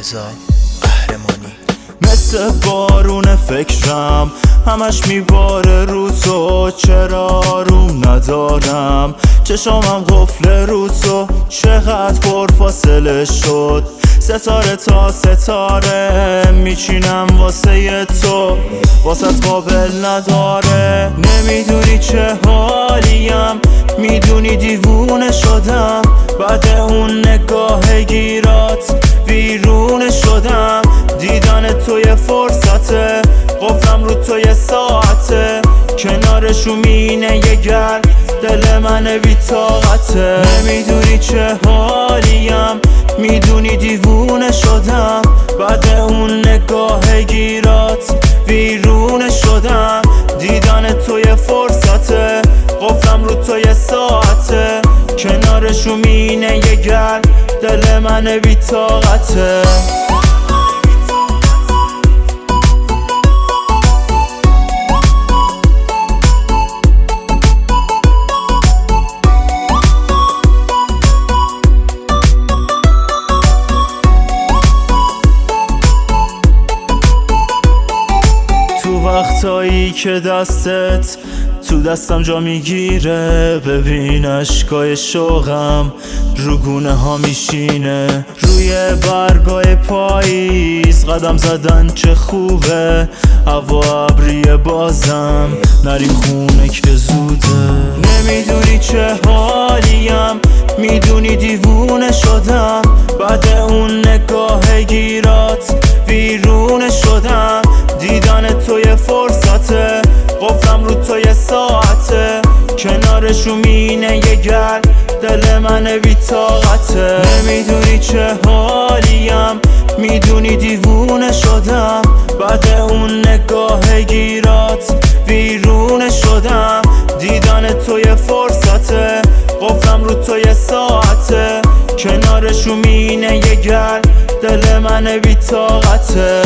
علیرضا قهرمانی. مثل بارون فکرم همش میباره رو تو، چرا آروم ندارم؟ چشامم قفل رو تو، چقدر پر فاصله شد. ستاره تا ستاره میچینم واسه تو، واسط قابل نداره. نمیدونی چه حالیم، میدونی دیوونه شدم. بعد اون نگاه گیرات ویرونه شدم. دیدن توی فرصته، قفلم رو توی ساعته. کنارشو مینه یه گرد، دل من بی طاقته. نمیدونی چه حالیم، میدونی دیوونه شدم. بعد اون نگاه گیرات ویرونه شدم. دیدن توی فرصته، قفلم رو توی ساعته. کنارشو مینه یه گرد، دل من بی طاقته. وقتایی که دستت تو دستم جا میگیره، ببین اشکای شوقم رو گونه ها میشینه. روی برگای پاییز قدم زدن چه خوبه. هوا ابریه بازم نریم خونه که زوده. نمیدونی چه حالیم، میدونی دیوونه شدم. بعد اون نگاه گیرات ویرونه شدم. دیدن توی فرصته، قفلم رو توی ساعته. کنارشو مینه یه گرد، دل من بی طاقته. نمیدونی چه حالیم، میدونی دیوونه شدم. بعد اون نگاه گیرات ویرونه شدم. دیدن توی فرصته، قفلم رو توی ساعته. کنارشو مینه یه گرد، دل من بی طاقته.